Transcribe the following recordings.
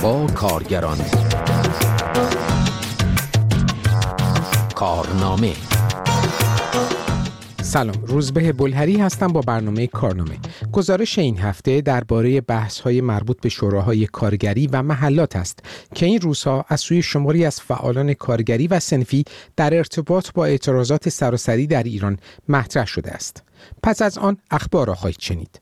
با کارگران. کارنامه. سلام، روزبه بلهری هستم با برنامه کارنامه. گزارش این هفته درباره بحث‌های مربوط به شوراهای کارگری و محلات است که این روزها از سوی شماری از فعالان کارگری و صنفی در ارتباط با اعتراضات سراسری در ایران مطرح شده است. پس از آن اخبار را خواهید شنید.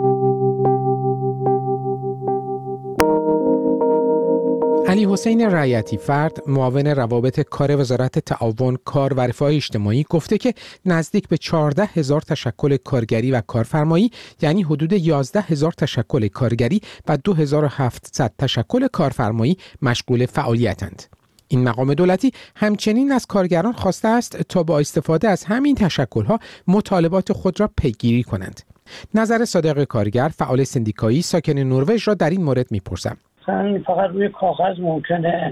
علی حسین رعیتی فرد، معاون روابط کار وزارت تعاون، کار و رفاه اجتماعی گفته که نزدیک به 14,000 تشکل کارگری و کارفرمایی، یعنی حدود 11,000 تشکل کارگری و 2,700 تشکل کارفرمایی مشغول فعالیتند. این مقام دولتی همچنین از کارگران خواسته است تا با استفاده از همین تشکل‌ها مطالبات خود را پیگیری کنند. نظر صادق کارگر، فعال سندیکایی ساکن نروژ را در این مورد می‌پرسم. فقط روی کاغذ ممکنه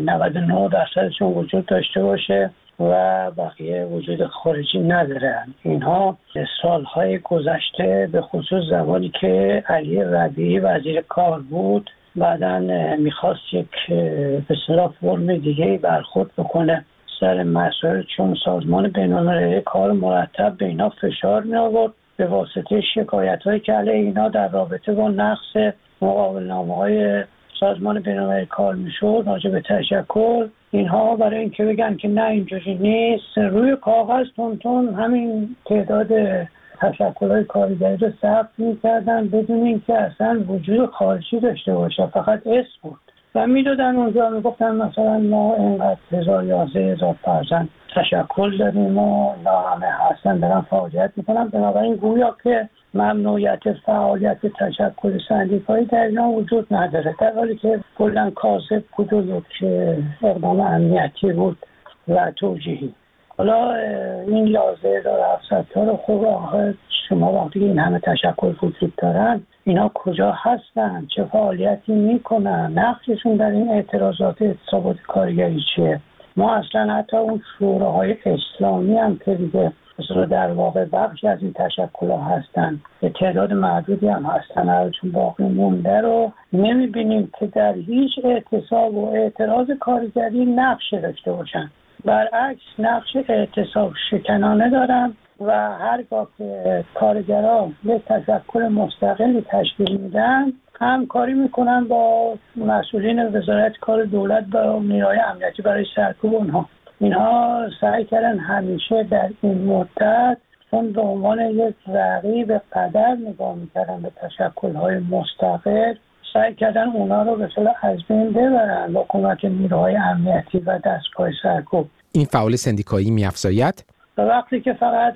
99% وجود داشته باشه و بقیه وجود خارجی ندارن. اینها سالهای گذشته به خصوص زمانی که علی ربیعی وزیر کار بود بعداً میخواست یک به اصطلاح فرم دیگه برخورد بکنه سر مسائل، چون سازمان بین‌المللی کار مرتب به اینا فشار می آورد به واسطه شکایت‌هایی که علیه اینا در رابطه با نقض مقابله‌نامه‌های سازمان بین‌المللی کار میشد راجع به تشکل. اینها برای اینکه بگن که نه اینجوری نیست، روی کاغذ تون همین تعداد تشکل‌های کارگری رو ثبت می‌کردن بدون اینکه اصلا وجود خارجی داشته باشه، فقط اسم بود و میدادن اونجا، میگفتن مثلا ما اینقدر 11,000 فرزند تشکل داریم و اینا همه هستن دارن فعالیت میکنن. بنابراین گویا که ممنوعیت فعالیت تشکل سندیکایی در اینا وجود نداره، در حالی که کلاً کاذب بود و یک اقدام امنیتی بود و توجیهی. حالا این 11,700 تا رو خوب آخر شما وقتی این همه تشکل وجود دارن، اینا کجا هستن، چه فعالیتی میکنن، نقششون در این اعتراضات اعتصابات کارگری چیه؟ ما اصلا حتی اون شوراهای اسلامی هم که دیگه در واقع بخشی از این تشکل‌ها هستن، به تعداد معدودی هم هستن، چون باقی مونده رو نمیبینیم که در هیچ اعتصاب و اعتراض کارگری نقش داشته باشن. برعکس نقش اعتصاب شکنانه دارن و هرگاه که کارگران یک تشکل مستقلی تشکیل میدن همکاری میکنن با مسئولین وزارت کار دولت و نیروهای امنیتی برای سرکوب اونها. اینها سعی کردن همیشه در این مدت چون به عنوان یک رقیب قدر نگاه میکردن به تشکل‌های مستقل، سعی کردن اونا رو به صلاح از بین ببرن با کمک نیروهای امنیتی و دستگاه سرکوب. این فعال سندیکایی می‌افزاید وقتی که فقط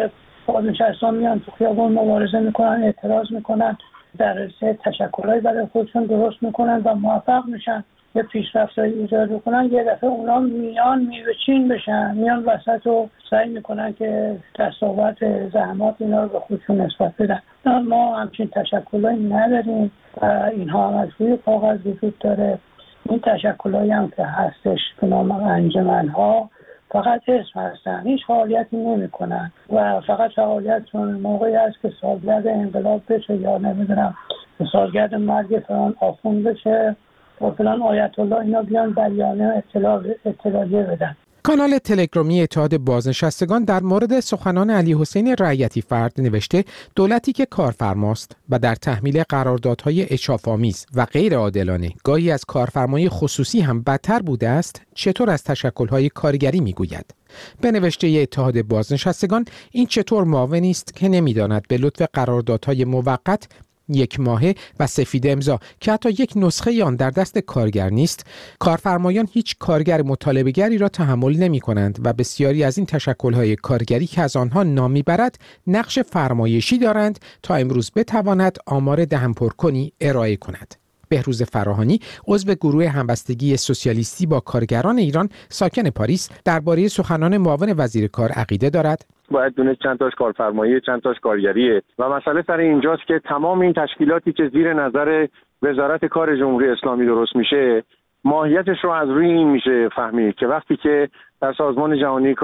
بازنشستان میان تو خیابون مبارزه میکنن، اعتراض میکنن، در تشکل‌های برای خودشون درست میکنن و موفق میشن یه پیشرفت‌هایی ایجاد بکنن، یه دفعه اونا میان میوه‌چین بشن، میان وسط و سعی میکنن که دستاورد زحمات اینا رو به خودشون نسبت بدن. ما همچین تشکل‌هایی نداریم و اینها هم از روی کاغذ وجود داره. این تشکل‌هایی هم که هستش به نام انجمن‌ها فقط اسم هستن، هیچ فعالیتی نمی‌کنن و فقط فعالیتشون موقعی هست که سالگرد انقلاب بشه یا نمیدونم سالگرد مرگ فلان آخوند بشه و فلان آیت الله اینا بیان بیانیه اطلاعیه بدن. کانال تلگرامی اتحاد بازنشستگان در مورد سخنان علی حسین رعیتی فرد نوشته دولتی که کارفرماست و در تحمیل قراردادهای اشاف‌آمیز و غیر عادلانه گاهی از کارفرمای خصوصی هم بدتر بوده است، چطور از تشکل‌های کارگری میگوید؟ به نوشته اتحاد بازنشستگان این چطور معاونی است که نمیداند به لطف قراردادهای موقت 1 ماهه و سفید امضا که حتی یک نسخه آن در دست کارگر نیست، کارفرمایان هیچ کارگر مطالبه‌گری را تحمل نمی‌کنند و بسیاری از این تشکل‌های کارگری که از آنها نام می‌برد نقش فرمایشی دارند تا امروز بتواند آمار دهن‌پرکنی ارائه کند. بهروز فراهانی، عضو گروه همبستگی سوسیالیستی با کارگران ایران ساکن پاریس، درباره سخنان معاون وزیر کار عقیده دارد. باید دونه چند تاش کارفرمایی، چند تاش کارگریه و مسئله سر اینجاست که تمام این تشکیلاتی که زیر نظر وزارت کار جمهوری اسلامی درست میشه ماهیتش رو از روی این میشه فهمید که وقتی که در سازمان جهانی کار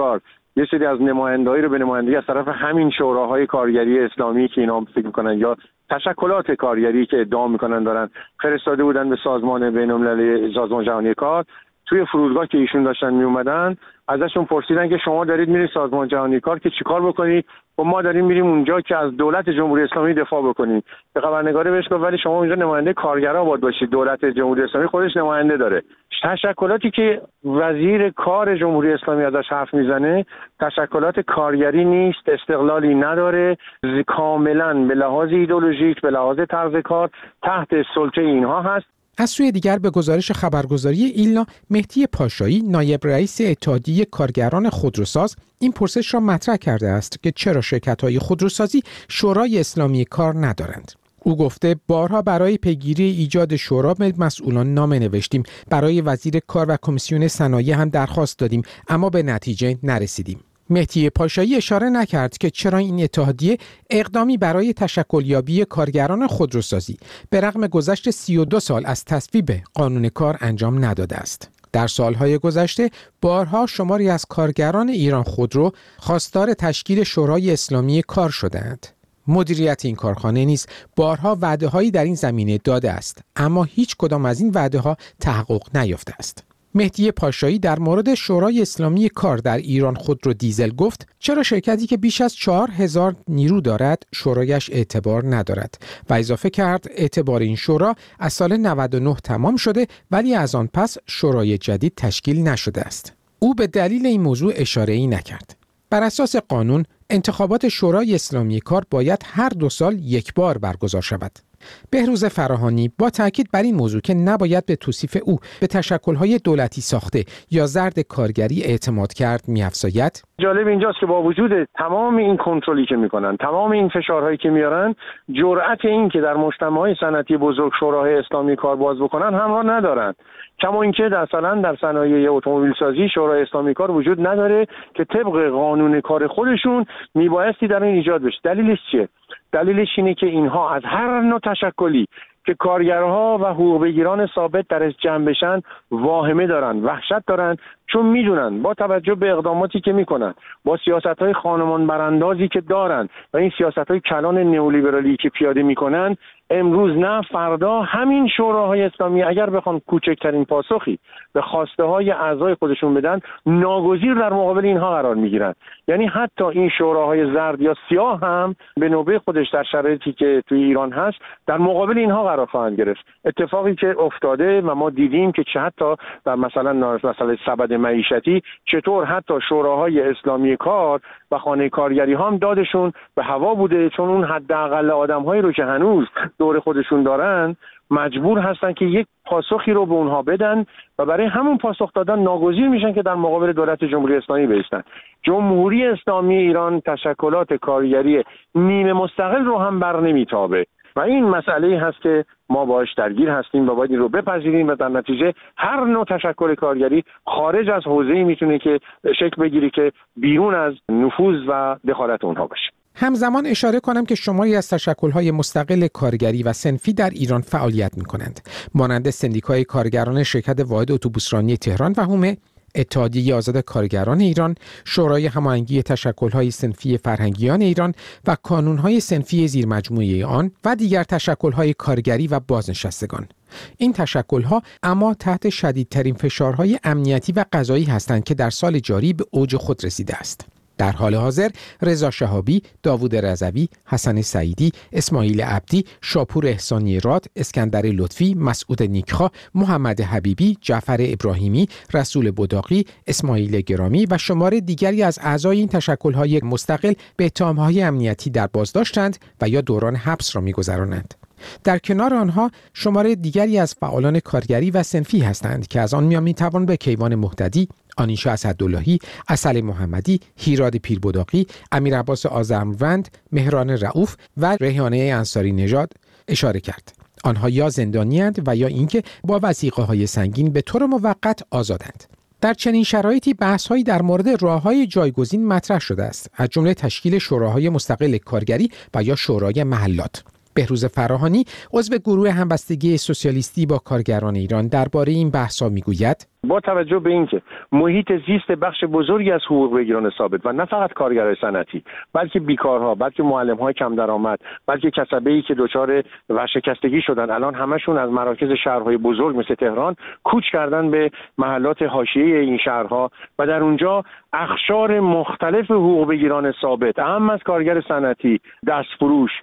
یه سری از نمایندهایی رو به نمایندگی از طرف همین شوراهای کارگری اسلامی که اینا فکر میکنن یا تشکلات کارگری که ادعا میکنن دارن فرستاده بودن به سازمان بین‌المللی، سازمان جهانی کار. توی فرودگاه که ایشون داشتن می اومدن ازشون پرسیدن که شما دارید میرید سازمان جهانی کار که چیکار بکنید؟ و ما داریم میریم اونجا که از دولت جمهوری اسلامی دفاع بکنیم. به خبرنگاره بهش گفت ولی شما اونجا نماینده کارگرا باید باشید، دولت جمهوری اسلامی خودش نماینده داره. تشکلاتی که وزیر کار جمهوری اسلامی ازش حرف میزنه تشکلات کارگری نیست، استقلالی نداره، کاملا به لحاظ ایدئولوژیک، به لحاظ طرز کار تحت سلطه اینها هست. از سوی دیگر به گزارش خبرگزاری ایلنا، مهدی پاشایی نایب رئیس اتحادیه کارگران خودروساز این پرسش را مطرح کرده است که چرا شرکت‌های خودروسازی شورای اسلامی کار ندارند. او گفته بارها برای پیگیری ایجاد شورا به مسئولان نامه نوشتیم، برای وزیر کار و کمیسیون صنایع هم درخواست دادیم، اما به نتیجه نرسیدیم. مهدی پاشایی اشاره نکرد که چرا این اتحادیه اقدامی برای تشکلیابی کارگران خودروسازی به رغم گذشت 32 سال از تصویب قانون کار انجام نداده است. در سالهای گذشته بارها شماری از کارگران ایران خودرو خواستار تشکیل شورای اسلامی کار شدند. مدیریت این کارخانه نیز بارها وعده‌هایی در این زمینه داده است، اما هیچ کدام از این وعده‌ها تحقق نیافته است. مهدی پاشایی در مورد شورای اسلامی کار در ایران خودرو دیزل گفت چرا شرکتی که بیش از 4000 نیرو دارد شورایش اعتبار ندارد و اضافه کرد اعتبار این شورا از سال 99 تمام شده ولی از آن پس شورای جدید تشکیل نشده است. او به دلیل این موضوع اشاره‌ای نکرد. بر اساس قانون انتخابات شورای اسلامی کار باید هر 2 سال یک بار برگزار شود. بهروز فراهانی با تاکید بر این موضوع که نباید به توصیف او به تشکل‌های دولتی ساخته یا زرد کارگری اعتماد کرد می‌افزاید: جالب اینجاست که با وجود تمام این کنترلی که میکنن، تمام این فشارهایی که میارن، جرأت این که در مجتمع‌های صنعتی بزرگ شورای اسلامی کار باز بکنن همراه ندارن. کما اینکه در صنایع اتومبیل سازی شورای اسلامی کار وجود نداره که طبق قانون کار خودشون میبایستی در این ایجاد بشه. دلیلش چیه؟ دلیلش اینه که اینها از هر نوع تشکلی که کارگرها و حقوق بگیران ثابت درش جمع بشن واهمه دارن، وحشت دارن، چون میدونن با توجه به اقداماتی که میکنن، با سیاست‌های خانمان براندازی که دارن و این سیاست‌های کلان نئولیبرالی که پیاده میکنن، امروز نه فردا همین شوراهای اسلامی اگر بخوان کوچکترین پاسخی به خواسته های اعضای خودشون بدن، ناگزیر در مقابل اینها قرار میگیرن. یعنی حتی این شوراهای زرد یا سیاه هم به نوبه خودش در شرایطی که توی ایران هست در مقابل اینها قرار خواهند گرفت. اتفاقی که افتاده و ما دیدیم که چه حتی در مثلا سبد معیشتی چطور حتی شوراهای اسلامی کار و خانه کارگری هم دادشون به هوا بوده، چون اون حداقل آدم‌هایی رو که هنوز دور خودشون دارن مجبور هستن که یک پاسخی رو به اونها بدن و برای همون پاسخ دادن ناگزیر میشن که در مقابل دولت جمهوری اسلامی بایستن. جمهوری اسلامی ایران تشکلات کارگری نیمه مستقل رو هم بر نمیتابه و این مسئله هست که ما باهاش درگیر هستیم و باید این رو بپذیریم و در نتیجه هر نوع تشکل کارگری خارج از حوزه‌ای میتونه که شکل بگیره که بیرون از نفوذ و دخالت اونها باشه. همزمان اشاره کنم که شماری از تشکل‌های مستقل کارگری و صنفی در ایران فعالیت می‌کنند، مانند سندیکای کارگران شرکت واحد اتوبوسرانی تهران و حومه، اتحادیه آزاد کارگران ایران، شورای هماهنگی تشکل‌های صنفی فرهنگیان ایران و کانون‌های صنفی زیرمجموعه آن و دیگر تشکل‌های کارگری و بازنشستگان. این تشکل‌ها اما تحت شدیدترین فشارهای امنیتی و قضایی هستند که در سال جاری به اوج خود رسیده است. در حال حاضر رضا شهابی، داوود رضوی، حسن سعیدی، اسماعیل عبدی، شاپور احسانی راد، اسکندر لطفی، مسعود نیکخواه، محمد حبیبی، جعفر ابراهیمی، رسول بداقی، اسماعیل گرامی و شمار دیگری از اعضای این تشکل‌های مستقل به اتهام‌های امنیتی در بازداشتند و یا دوران حبس را می‌گذرانند. در کنار آنها شمار دیگری از فعالان کارگری و صنفی هستند که از آن میتوان به کیوان مهتدی، آنیشا اسداللهی، عسل محمدی، هیراد پیربداقی، امیر عباس آذرمند، مهران رؤوف و ریحانه انصاری نژاد اشاره کرد. آنها یا زندانی‌اند و یا اینکه با وثیقه‌های سنگین به طور موقت آزادند. در چنین شرایطی بحث‌هایی در مورد راه‌های جایگزین مطرح شده است، از جمله تشکیل شوراهای مستقل کارگری و یا شورای محلات. بهروز فراهانی عضو گروه همبستگی سوسیالیستی با کارگران ایران درباره این بحث‌ها می‌گوید: با توجه به اینکه محیط زیست بخش بزرگی از حقوق بگیران ثابت و نه فقط کارگرای صنعتی، بلکه بیکارها، بلکه معلم‌های کم درآمد، بلکه کسبه‌ای که دچار ورشکستگی شدن، الان همشون از مراکز شهرهای بزرگ مثل تهران کوچ کردن به محلات حاشیه این شهرها و در اونجا اقشار مختلف حقوق بگیران ثابت، اهم از کارگر صنعتی، دستفروش،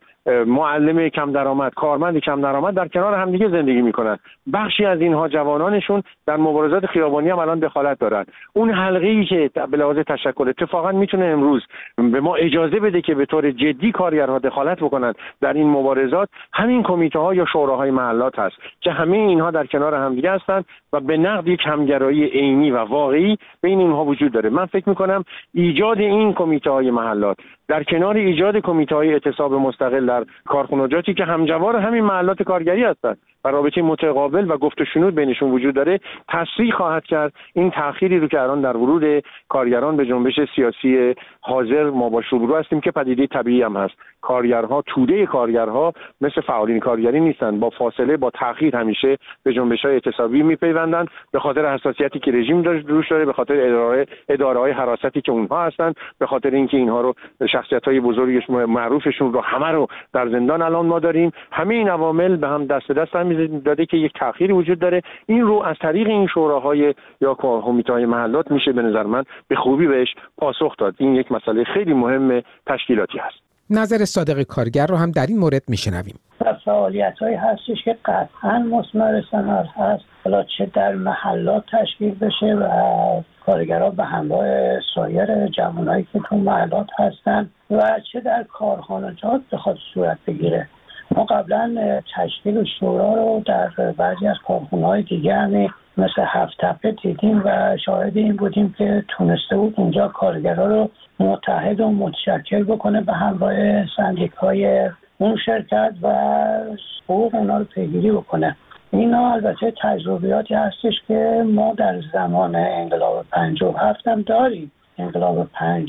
معلم کم درآمد، کارمند کم درآمد در کنار همدیگه زندگی میکنن. بخشی از اینها جوانانشون در مبارزات خیابانی هم الان دخالت دارن. اون حلقه‌ای که به لحاظ تشکل اتفاقا میتونه امروز به ما اجازه بده که به طور جدی کارگرها دخالت بکنن در این مبارزات، همین کمیته ها یا شوراهای محلات هست که همه اینها در کنار همدیگه هستن و به نقد یک همگرایی عینی و واقعی بین اینها وجود داره. من فکر میکنم ایجاد این کمیته های محلات در کنار ایجاد کمیته‌های اعتصاب مستقل در کارخانجاتی که همجوار همین محلات کارگری هستند و رابطه متقابل و گفت و شنود بینشون وجود داره، تسریع خواهد کرد این تأخیری رو که الان در ورود کارگران به جنبش سیاسی حاضر ما با روبرو هستیم که پدیده طبیعی هم هست. کارگرها، توده کارگرها مثل فعالین کارگری نیستن، با فاصله، با تأخیر همیشه به جنبش‌های اعتصابی میپیوندن به خاطر حساسیتی که رژیم روش داره، به خاطر اداره‌های حراستی که اونها هستن، به خاطر اینکه اینها رو شخصیت‌های بزرگش معروفشون رو همه رو در زندان الان ما داریم. همه این عوامل به هم دست هم داده که یک تأخیری وجود داره. این رو از طریق این شوراهای یا کمیته‌های محلات میشه به نظر من به خوبی بهش پاسخ داد. این یک مسئله خیلی مهم تشکیلاتی هست. نظر صادق کارگر رو هم در این مورد میشنویم. فعالیت‌هایی هستش که قطعاً مثمر ثمر هست، حالا چه در محلات تشکیل بشه و کارگرها به همراه سایر جوانایی که تو محلات هستن و چه در کارخانجات بخواد صورت بگیره. ما قبلا تشکیل شورا رو در بعضی از کارخانه‌های دیگه هم مثل هفت تپه دیدیم و شاهد این بودیم که تونسته بود اونجا کارگرها رو متحد و متشکل بکنه به همراه سندیکای اون شرکت و حقوق اونا رو پیگیری بکنه. اینا البته تجربیاتی هستش که ما در زمان انقلاب 57 هم داریم. انقلاب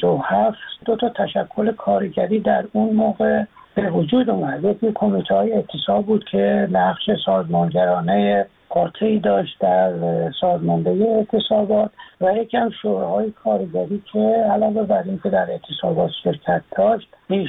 57 دو تا تشکل کارگری در اون موقع به وجود اومد. یکی کمیته‌های اعتصاب بود که نقش سازمانگرانه قاطعی داشت در سازماندهی اعتصابات و یکم شوراهای کارگری که علاوه بر این که در اعتصابات شرکت داشت،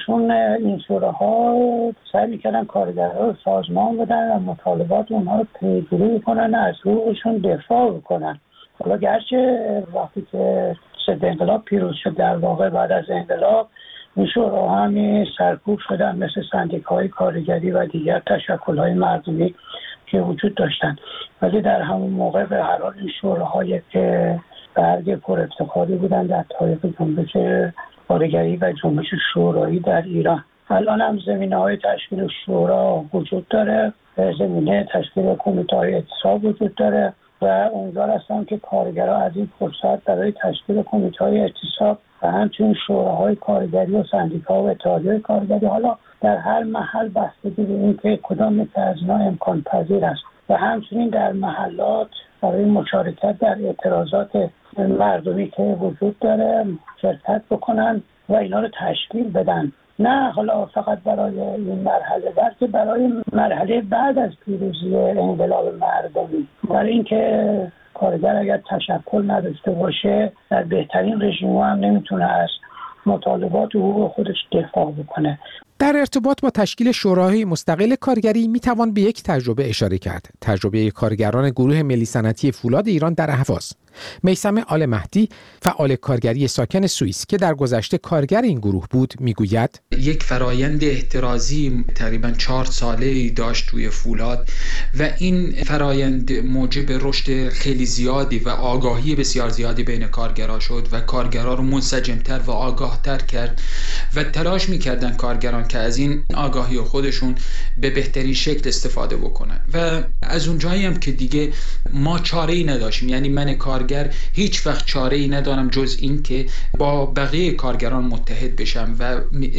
این شوراها سعی می‌کردن کارگرها رو سازمان بدن و مطالبات اونها رو پیگیری کنن، از حقوقشون دفاع بکنن. حالا گرچه وقتی که ضد انقلاب پیروز شد، در واقع بعد از انقلاب این شوراها هم سرکوب شدن مثل سندیکاهای کارگری و دیگر تشکل‌های مردمی که وجود داشتن، ولی در همون موقع به هر حال این شوراهای که برگ پر افتخاری بودن در تاریخ جنبش کارگری و جنبش شورایی در ایران. الان هم زمینه‌های تشکیل شورا وجود داره، زمینه تشکیل کمیته‌های اعتصاب وجود داره و امیدوار هستم که کارگرها از این فرصت برای تشکیل کمیته‌های اعتصاب و همچنین شوراهای کارگری و سندیکا و اتحادیه کارگری حالا در هر محل بستگی به اینکه کدام یک از اینا امکان پذیر است و همچنین در محلات برای مشارکت در اعتراضات مردمی که وجود داره شرکت بکنن و اینا رو تشکیل بدن. نه حالا فقط برای این مرحله، بلکه برای مرحله بعد از پیروزی انقلاب مردمی، برای اینکه کارگر اگر تشکل نداشته باشه در بهترین رژیم هم نمیتونه از مطالبات و حقوق خودش دفاع بکنه. در ارتباط با تشکیل شوراهای مستقل کارگری میتوان به یک تجربه اشاره کرد. تجربه کارگران گروه ملی صنعتی فولاد ایران در اهواز. میثم آل مهدی، فعال کارگری ساکن سوئیس که در گذشته کارگر این گروه بود، میگوید یک فرایند احترازی تقریباً 4 ساله‌ای داشت توی فولاد و این فرایند موجب رشد خیلی زیادی و آگاهی بسیار زیادی بین کارگرها شد و کارگرها رو منسجم‌تر و آگاه‌تر کرد و تلاش می‌کردن کارگران که از این آگاهی خودشون به بهترین شکل استفاده بکنن و از اونجایی هم که دیگه ما چاره‌ای نداشتیم، یعنی من کارگر هیچ وقت چاره‌ای ندارم جز این که با بقیه کارگران متحد بشم و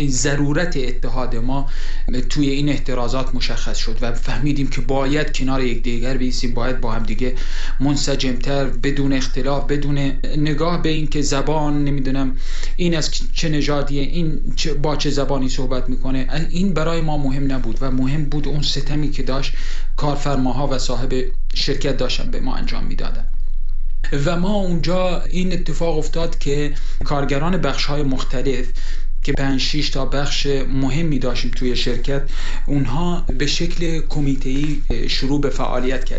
ضرورت اتحاد ما توی این اعتراضات مشخص شد و فهمیدیم که باید کنار یکدیگر بایستیم، باید با هم دیگه منسجم‌تر، بدون اختلاف، بدون نگاه به این که زبان نمیدونم این از چه نژادیه، این با چه زبانی صحبت میکنه، این برای ما مهم نبود و مهم بود اون ستمی که داشت کارفرماها و صاحب شرکت داشتن به ما انجام میدادن. و ما اونجا این اتفاق افتاد که کارگران بخش‌های مختلف که 5-6 تا بخش مهمی داشتیم توی شرکت، اونها به شکل کمیته‌ای شروع به فعالیت کردن.